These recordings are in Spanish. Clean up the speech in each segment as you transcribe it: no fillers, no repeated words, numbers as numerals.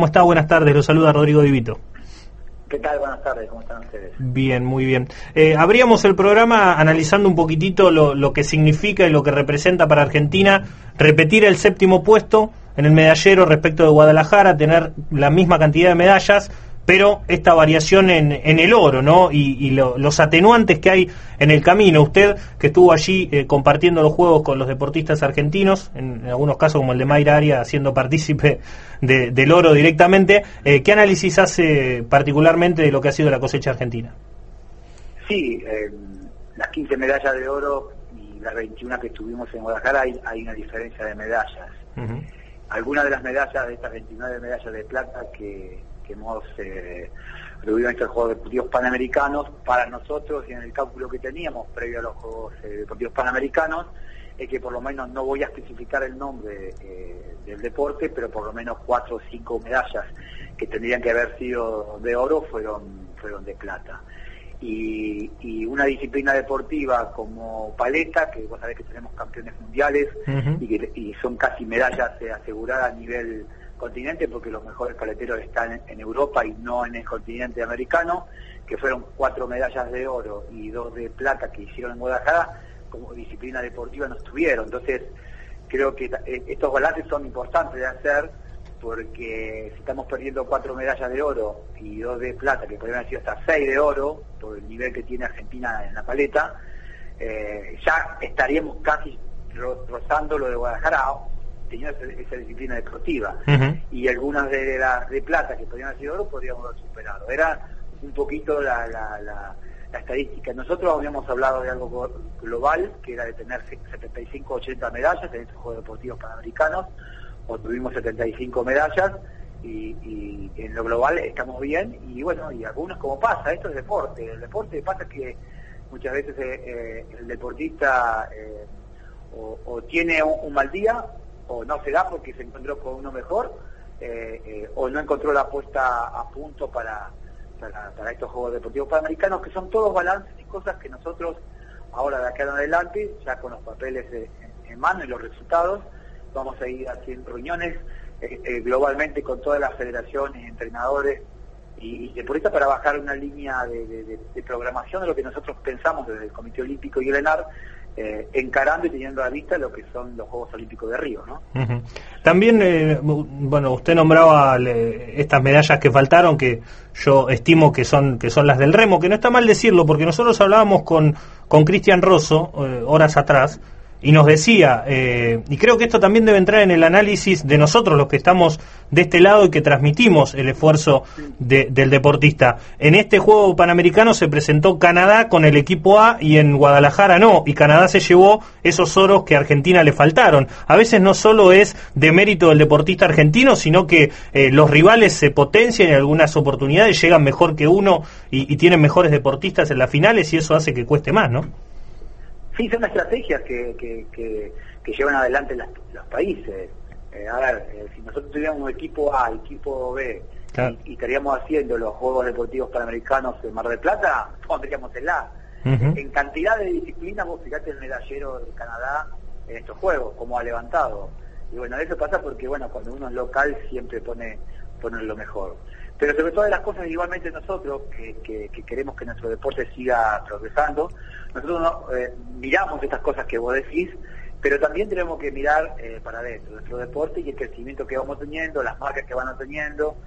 ¿Cómo está? Buenas tardes, lo saluda Rodrigo Divito. ¿Qué tal? Buenas tardes, ¿cómo están ustedes? Bien, muy bien. Abríamos el programa analizando un poquitito lo que significa y lo que representa para Argentina repetir el 7º puesto en el medallero respecto de Guadalajara, tener la misma cantidad de medallas, pero esta variación en el oro, ¿no? Y los atenuantes que hay en el camino. Usted, que estuvo allí compartiendo los juegos con los deportistas argentinos, en algunos casos como el de Mayra Aria, siendo partícipe del oro directamente, ¿qué análisis hace particularmente de lo que ha sido la cosecha argentina? Sí, las 15 medallas de oro y las 21 que tuvimos en Guadalajara hay una diferencia de medallas. Uh-huh. Algunas de las medallas, de estas 29 medallas de plata que hemos recibido en estos Juegos Deportivos Panamericanos, para nosotros y en el cálculo que teníamos previo a los Juegos Deportivos Panamericanos, es que por lo menos, no voy a especificar el nombre del deporte, pero por lo menos 4 o 5 medallas que tendrían que haber sido de oro fueron de plata. Y una disciplina deportiva como paleta, que vos sabés que tenemos campeones mundiales, uh-huh, y son casi medallas aseguradas a nivel continente, porque los mejores paleteros están en Europa y no en el continente americano, que fueron 4 medallas de oro y 2 de plata que hicieron en Guadalajara, como disciplina deportiva no estuvieron. Entonces creo que estos balances son importantes de hacer, porque si estamos perdiendo 4 medallas de oro y 2 de plata, que podrían haber sido hasta 6 de oro por el nivel que tiene Argentina en la paleta, ya estaríamos casi rozando lo de Guadalajara, teniendo esa disciplina deportiva. Uh-huh. Y algunas de las de plata que podrían haber sido oro podríamos haber superado. Era un poquito la estadística. Nosotros habíamos hablado de algo global, que era de tener 75-80 medallas en estos Juegos Deportivos Panamericanos. Obtuvimos 75 medallas y en lo global estamos bien. Y bueno, y algunos, como pasa, esto es deporte. El deporte pasa que muchas veces el deportista o tiene un mal día, o no se da porque se encontró con uno mejor, o no encontró la puesta a punto para estos Juegos Deportivos Panamericanos, que son todos balances y cosas que nosotros ahora, de acá en adelante, ya con los papeles en mano y los resultados, vamos a ir haciendo reuniones globalmente con todas las federaciones, entrenadores y deportistas, para bajar una línea de programación de lo que nosotros pensamos desde el Comité Olímpico y el ENAR, encarando y teniendo a la vista lo que son los Juegos Olímpicos de Río, ¿no? Uh-huh. También, bueno, usted nombraba estas medallas que faltaron, que yo estimo que son las del remo, que no está mal decirlo, porque nosotros hablábamos con Cristian Rosso horas atrás, y nos decía, y creo que esto también debe entrar en el análisis de nosotros, los que estamos de este lado y que transmitimos el esfuerzo del deportista. En este Juego Panamericano se presentó Canadá con el equipo A y en Guadalajara no, y Canadá se llevó esos oros que a Argentina le faltaron. A veces no solo es de mérito del deportista argentino, sino que los rivales se potencian y en algunas oportunidades llegan mejor que uno y tienen mejores deportistas en las finales, y eso hace que cueste más, ¿no? Sí, son estrategias que llevan adelante los países. A ver, si nosotros tuviéramos un equipo A, equipo B, claro, y estaríamos haciendo los Juegos Deportivos Panamericanos en Mar del Plata, pondríamos el A. Uh-huh. En cantidad de disciplinas, vos fijate el medallero de Canadá en estos Juegos, como ha levantado. Y bueno, eso pasa porque, bueno, cuando uno es local siempre pone lo mejor. Pero sobre todas las cosas, igualmente nosotros, que queremos que nuestro deporte siga progresando, nosotros miramos estas cosas que vos decís, pero también tenemos que mirar para adentro nuestro deporte y el crecimiento que vamos teniendo, las marcas que van teniendo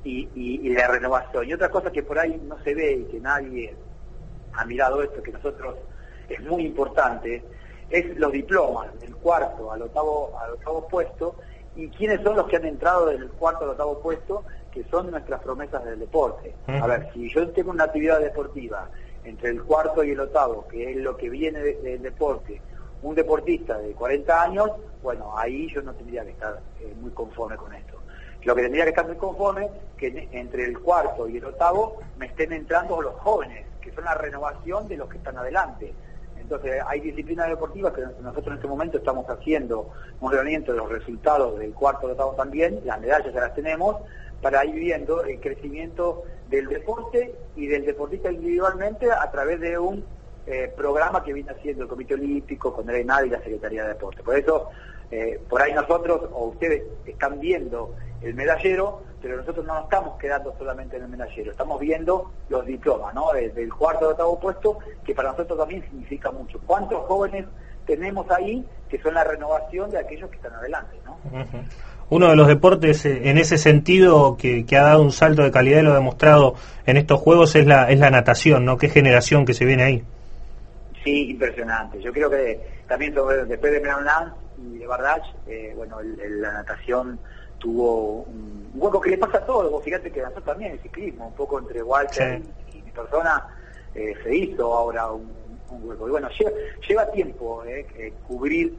y la renovación. Y otra cosa que por ahí no se ve y que nadie ha mirado esto, que nosotros es muy importante, es los diplomas, del 4º al octavo puesto, y quiénes son los que han entrado del 4º al 8º puesto, que son nuestras promesas del deporte. A ver, si yo tengo una actividad deportiva entre el 4º y el 8º, que es lo que viene del deporte, un deportista de 40 años, bueno, ahí yo no tendría que estar muy conforme con esto. Lo que tendría que estar muy conforme, que entre el 4º y el 8º me estén entrando los jóvenes, que son la renovación de los que están adelante. Entonces hay disciplinas deportivas que nosotros en este momento estamos haciendo un reunimiento de los resultados del 4º al 8º también, las medallas ya las tenemos, para ir viendo el crecimiento del deporte y del deportista individualmente a través de un programa que viene haciendo el Comité Olímpico con el ENAD y la Secretaría de Deporte. Por eso por ahí nosotros o ustedes están viendo el medallero, pero nosotros no nos estamos quedando solamente en el medallero, estamos viendo los diplomas, ¿no? Desde el cuarto al octavo puesto, que para nosotros también significa mucho. ¿Cuántos jóvenes tenemos ahí que son la renovación de aquellos que están adelante, ¿no? Uh-huh. Uno de los deportes en ese sentido que ha dado un salto de calidad y lo ha demostrado en estos Juegos es la natación, ¿no? Qué generación que se viene ahí. Sí, impresionante. Yo creo que también después de Meran Lance y de Bardach, la natación tuvo un hueco que le pasa a todos. Vos fíjate que nosotros también el ciclismo, un poco entre Walter y mi persona, se hizo ahora un hueco. Y bueno, lleva tiempo cubrir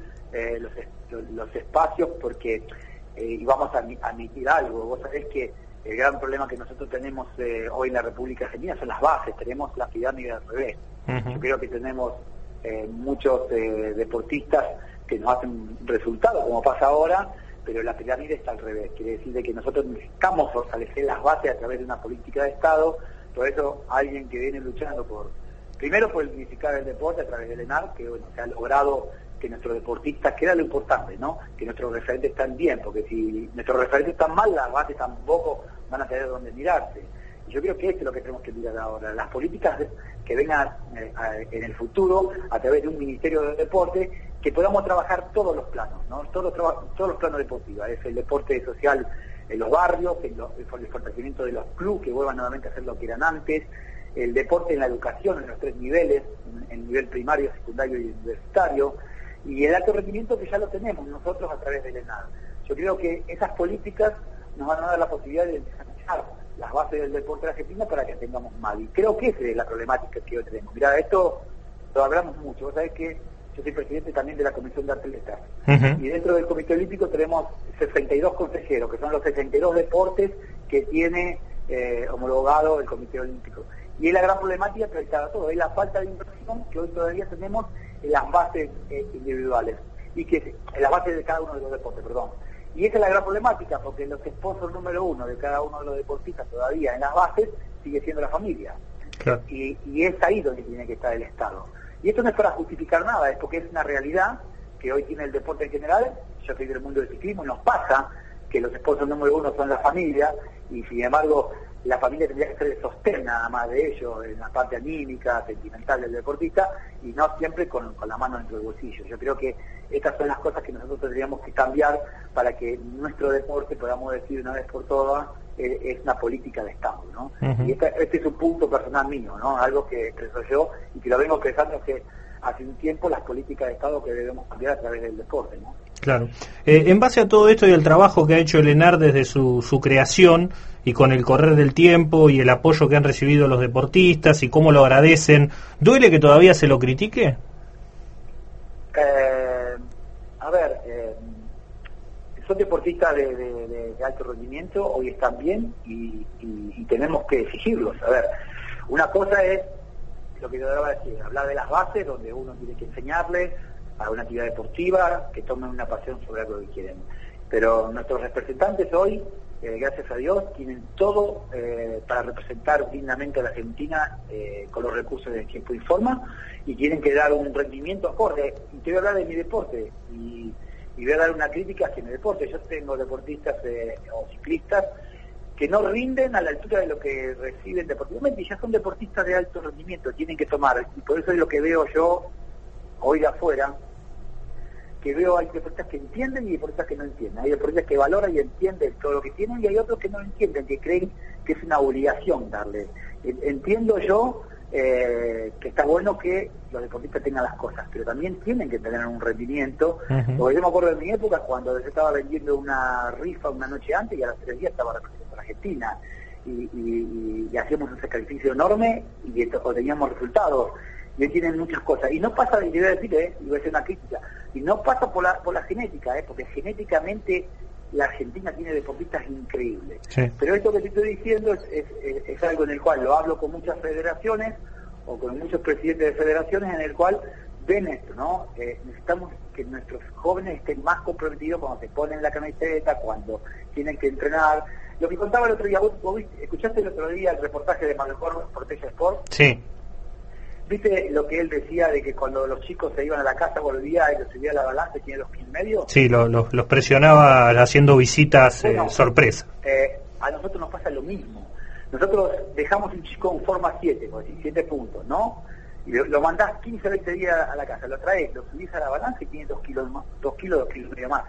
los espacios porque... y vamos a admitir algo, vos sabés que el gran problema que nosotros tenemos hoy en la República Argentina son las bases, tenemos la pirámide al revés. Uh-huh. Yo creo que tenemos muchos deportistas que nos hacen resultados, como pasa ahora, pero la pirámide está al revés, quiere decir de que nosotros necesitamos fortalecer las bases a través de una política de Estado. Por eso alguien que viene luchando primero por dignificar el deporte a través del ENAR, que se ha logrado que nuestros deportistas, que era lo importante, ¿no? Que nuestros referentes están bien, porque si nuestros referentes están mal, las bases tampoco van a tener donde mirarse. Y yo creo que esto es lo que tenemos que mirar ahora. Las políticas que vengan en el futuro a través de un Ministerio de Deporte, que podamos trabajar todos los planos, ¿no? Todos los planos deportivos. Es el deporte social en los barrios, el fortalecimiento de los clubes, que vuelvan nuevamente a hacer lo que eran antes, el deporte en la educación, en los 3 niveles, en nivel primario, secundario y universitario, y el alto rendimiento que ya lo tenemos nosotros a través del ENAR. Yo creo que esas políticas nos van a dar la posibilidad de desarrollar las bases del deporte de Argentina para que tengamos más. Y creo que esa es la problemática que hoy tenemos. Mirá, esto lo hablamos mucho. Vos sabés que yo soy presidente también de la Comisión de Atletas. Uh-huh. Y dentro del Comité Olímpico tenemos 62 consejeros, que son los 62 deportes que tiene homologado el Comité Olímpico. Y es la gran problemática que está todo, es la falta de inversión que hoy todavía tenemos en las bases individuales, y que en las bases de cada uno de los deportes, perdón. Y esa es la gran problemática, porque los sponsors número uno de cada uno de los deportistas todavía en las bases sigue siendo la familia. Claro. Y es ahí donde tiene que estar el Estado. Y esto no es para justificar nada, es porque es una realidad que hoy tiene el deporte en general. Yo soy del mundo del ciclismo y nos pasa que los sponsors número uno son la familia, y sin embargo la familia tendría que ser el sostén nada más de ellos, en la parte anímica, sentimental del deportista, y no siempre con la mano dentro del bolsillo. Yo creo que estas son las cosas que nosotros tendríamos que cambiar para que nuestro deporte, podamos decir una vez por todas, es una política de Estado, ¿no? Uh-huh. Y este es un punto personal mío, ¿no? Algo que expreso yo y que lo vengo pensando hace un tiempo, las políticas de Estado que debemos cambiar a través del deporte, ¿no? Claro. En base a todo esto y al trabajo que ha hecho el ENAR desde su creación, y con el correr del tiempo y el apoyo que han recibido los deportistas y cómo lo agradecen, ¿duele que todavía se lo critique? Son deportistas de alto rendimiento, hoy están bien y tenemos que exigirlos. A ver, una cosa es lo que yo debo decir, hablar de las bases, donde uno tiene que enseñarles a una actividad deportiva, que tomen una pasión sobre algo que quieren. Pero nuestros representantes hoy, gracias a Dios, tienen todo para representar dignamente a la Argentina con los recursos de Tiempo y Forma, y tienen que dar un rendimiento acorde. Y te voy a hablar de mi deporte, y voy a dar una crítica hacia mi deporte. Yo tengo deportistas o ciclistas que no rinden a la altura de lo que reciben deportivamente, y ya son deportistas de alto rendimiento, tienen que tomar. Y por eso es lo que veo yo hoy de afuera, que veo hay deportistas que entienden y deportistas que no entienden. Hay deportistas que valoran y entienden todo lo que tienen, y hay otros que no entienden, que creen que es una obligación darle. Entiendo yo que está bueno que los deportistas tengan las cosas, pero también tienen que tener un rendimiento. Uh-huh. Porque yo me acuerdo de mi época cuando yo estaba vendiendo una rifa una noche antes, y a las 3 días estaba representando a la Argentina, y hacíamos un sacrificio enorme y obteníamos resultados. Y hoy tienen muchas cosas, y no pasa, y voy a decir, y voy a hacer una crítica, y no pasa por la genética, porque genéticamente la Argentina tiene deportistas increíbles. Sí. Pero esto que te estoy diciendo es algo en el cual lo hablo con muchas federaciones o con muchos presidentes de federaciones, en el cual ven esto, ¿no? Necesitamos que nuestros jóvenes estén más comprometidos cuando se ponen la camiseta, cuando tienen que entrenar. Lo que contaba el otro día, ¿vos escuchaste el otro día el reportaje de Manuel Portella Sport? Sí. ¿Viste lo que él decía de que cuando los chicos se iban a la casa volvía y los subía a la balanza y tenía los pies medio. Sí, los presionaba haciendo visitas sorpresa. A nosotros nos pasa lo mismo. Nosotros dejamos un chico en forma 7, como decir, 7 puntos, ¿no? Y lo mandás 15 o 20 días a la casa, lo traes, lo subís a la balanza y tiene 2 kilos más, 2 kilos y medio más.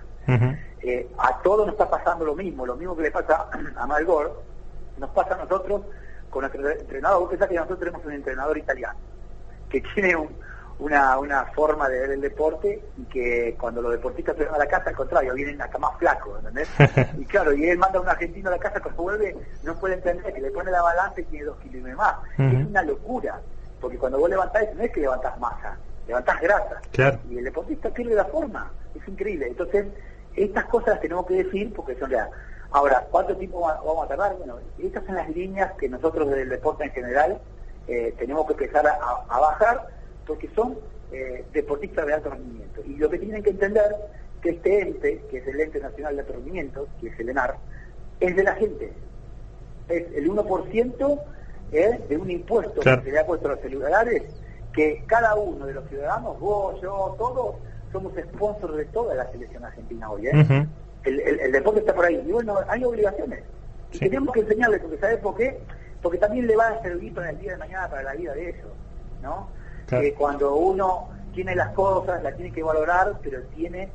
A todos nos está pasando lo mismo que le pasa a Malgor, nos pasa a nosotros con nuestro entrenador. Vos pensás que nosotros tenemos un entrenador italiano que tiene una forma de ver el deporte, y que cuando los deportistas se van a la casa, al contrario, vienen acá más flacos, ¿entendés? Y claro, y él manda a un argentino a la casa, cuando vuelve no puede entender que le pone la balanza y tiene 2 kilos y más. Es una locura, porque cuando vos levantás, no es que levantás masa, levantás grasa. Claro. Y el deportista pierde la forma, es increíble. Entonces, estas cosas las tenemos que decir porque son reales. Ahora, ¿cuánto tiempo vamos a tardar? Bueno, estas son las líneas que nosotros del deporte en general tenemos que empezar a bajar, porque son deportistas de alto rendimiento. Y lo que tienen que entender, que este ente, que es el Ente Nacional de Alto Rendimiento, que es el ENAR, es de la gente. Es el 1% de un impuesto que se le ha puesto a los celulares, que cada uno de los ciudadanos, vos, yo, todos, somos sponsors de toda la selección argentina hoy. El deporte está por ahí. Y bueno, hay obligaciones. Y tenemos que enseñarles, porque ¿sabes por qué? Porque también le va a servir para el día de mañana, para la vida de ellos, ¿no? Que cuando uno tiene las cosas, las tiene que valorar, pero tiene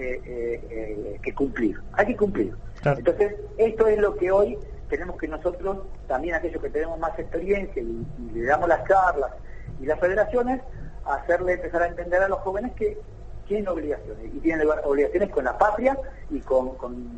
que cumplir. Hay que cumplir. Entonces, esto es lo que hoy tenemos que nosotros, también aquellos que tenemos más experiencia y le damos las charlas y las federaciones, empezar a entender a los jóvenes que tienen obligaciones, y tienen obligaciones con la patria y con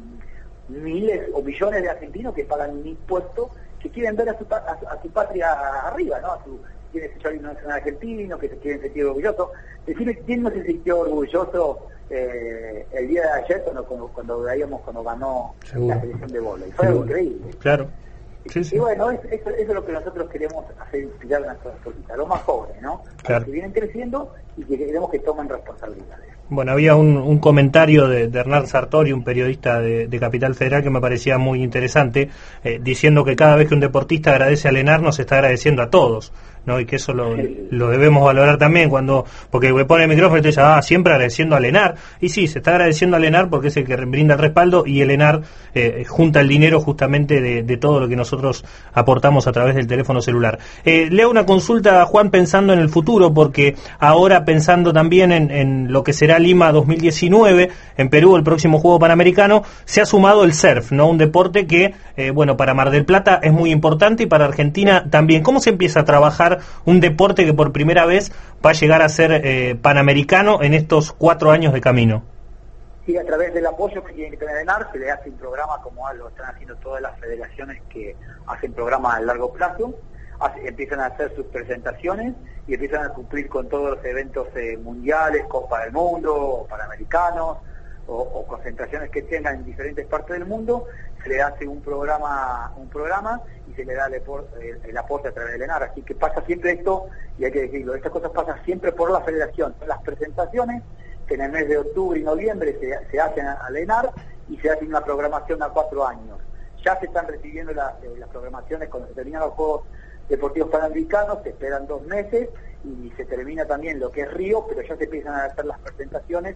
miles o millones de argentinos que pagan un impuesto, que quieren ver a su patria arriba, ¿no? Quieren sentir el nacional argentino, que se quieren sentir orgullosos. Decirle, ¿quién no se sintió orgulloso el día de ayer cuando veíamos cuando ganó la selección de bola? Y fue algo increíble. Claro. Y bueno, eso es lo que nosotros queremos hacer, inspirar a nuestros deportistas, a los más jóvenes, ¿no? A los que vienen creciendo y que queremos que tomen responsabilidades. Bueno, había un comentario de Hernán Sartori, un periodista de Capital Federal, que me parecía muy interesante, diciendo que cada vez que un deportista agradece al ENAR, nos está agradeciendo a todos, ¿no? Y que eso lo debemos valorar también, porque me pone el micrófono y te dice, siempre agradeciendo al ENAR. Y sí, se está agradeciendo al ENAR porque es el que brinda el respaldo, y el ENAR junta el dinero justamente de todo lo que nosotros aportamos a través del teléfono celular. Leo una consulta, Juan, pensando en el futuro, porque ahora pensando también en lo que será Lima 2019, en Perú, el próximo Juego Panamericano, se ha sumado el surf, ¿no? Un deporte que, para Mar del Plata es muy importante, y para Argentina también. ¿Cómo se empieza a trabajar un deporte que por primera vez va a llegar a ser panamericano en estos 4 años de camino? Sí, a través del apoyo que tiene que tener ENAR, se le hace un programa como lo están haciendo todas las federaciones que hacen programas a largo plazo. Empiezan a hacer sus presentaciones y empiezan a cumplir con todos los eventos mundiales, Copa del Mundo, o panamericanos, o concentraciones que tengan en diferentes partes del mundo. Se le hace un programa y se le da el aporte a través del ENAR. Así que pasa siempre esto, y hay que decirlo, estas cosas pasan siempre por la federación. Las presentaciones que en el mes de octubre y noviembre se hacen al ENAR, y se hace una programación a 4 años. Ya se están recibiendo las programaciones cuando se terminan los Juegos Deportivos Panamericanos, se esperan 2 meses y se termina también lo que es Río, pero ya se empiezan a hacer las presentaciones,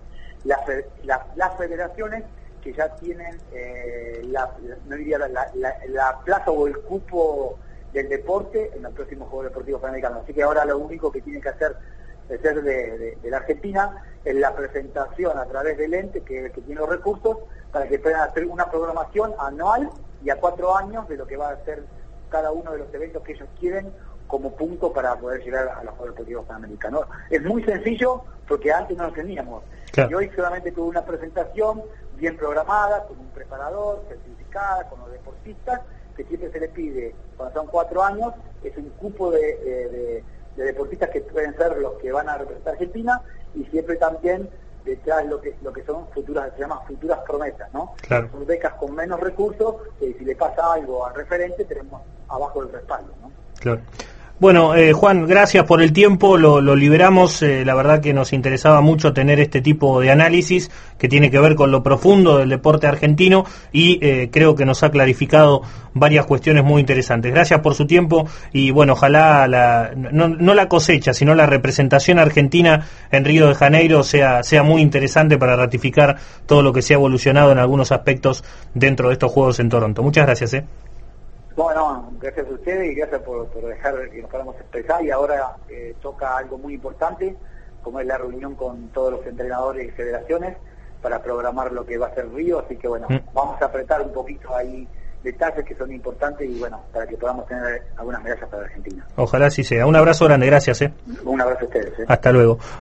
las federaciones que ya tienen la plaza o el cupo del deporte en los próximos Juegos Deportivos Panamericanos. Así que ahora lo único que tienen que hacer de la Argentina es la presentación a través del ente, que es el que tiene los recursos, para que puedan hacer una programación anual y a 4 años de lo que va a ser cada uno de los eventos que ellos quieren como punto para poder llegar a los Juegos Deportivos Panamericanos. Es muy sencillo, porque antes no lo teníamos. Claro. Y hoy solamente tuve una presentación bien programada, con un preparador, certificada, con los deportistas, que siempre se les pide, cuando son 4 años, es un cupo de deportistas que pueden ser los que van a representar a Argentina, y siempre también detrás lo que son futuras, se llama futuras promesas, ¿no? Claro. Son becas con menos recursos, que si le pasa algo al referente tenemos abajo el respaldo, ¿no? Claro. Bueno, Juan, gracias por el tiempo, lo liberamos, la verdad que nos interesaba mucho tener este tipo de análisis que tiene que ver con lo profundo del deporte argentino y creo que nos ha clarificado varias cuestiones muy interesantes. Gracias por su tiempo y bueno, ojalá no la cosecha, sino la representación argentina en Río de Janeiro sea muy interesante para ratificar todo lo que se ha evolucionado en algunos aspectos dentro de estos Juegos en Toronto. Muchas gracias. Bueno, gracias a ustedes y gracias por dejar que nos podamos expresar. Y ahora toca algo muy importante, como es la reunión con todos los entrenadores y federaciones para programar lo que va a ser Río. Así que bueno, vamos a apretar un poquito ahí detalles que son importantes y bueno, para que podamos tener algunas medallas para Argentina. Ojalá así sea. Un abrazo grande, gracias. Un abrazo a ustedes. Hasta luego.